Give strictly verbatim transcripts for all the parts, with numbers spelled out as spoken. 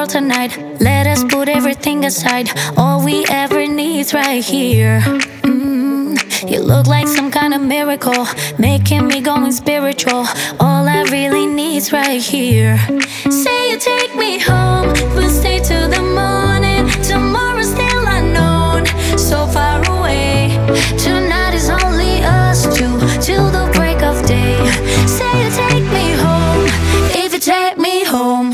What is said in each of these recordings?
world tonight. Let us put everything aside. All we ever need's right here. mm. You look like some kind of miracle, making me going spiritual. All I really need's right here. Say you take me home, we'll stay till the morning. Tomorrow's still unknown, so far away. Tonight is only us two, till the break of day. Say you take me home, if you take me home.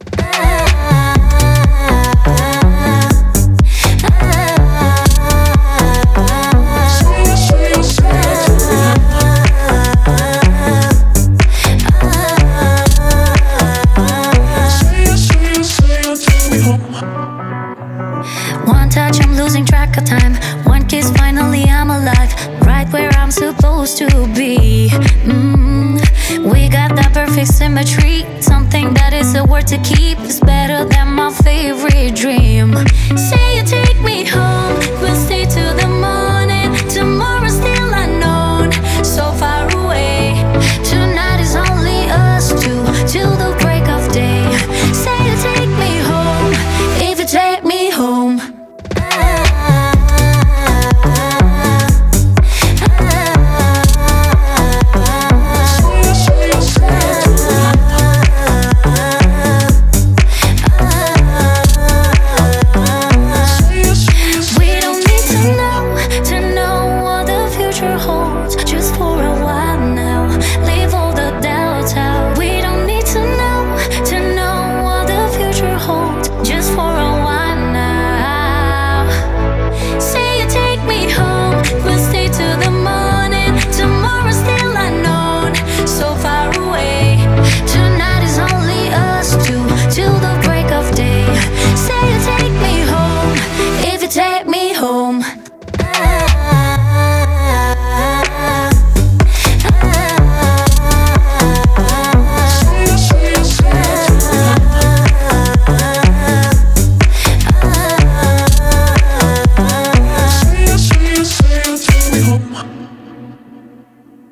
One touch, I'm losing track of time. One kiss, finally I'm alive, right where I'm supposed to be. mm. We got that perfect symmetry, something that is a word to keep. It's better than my favorite dream. Say you take me home, we'll stay till the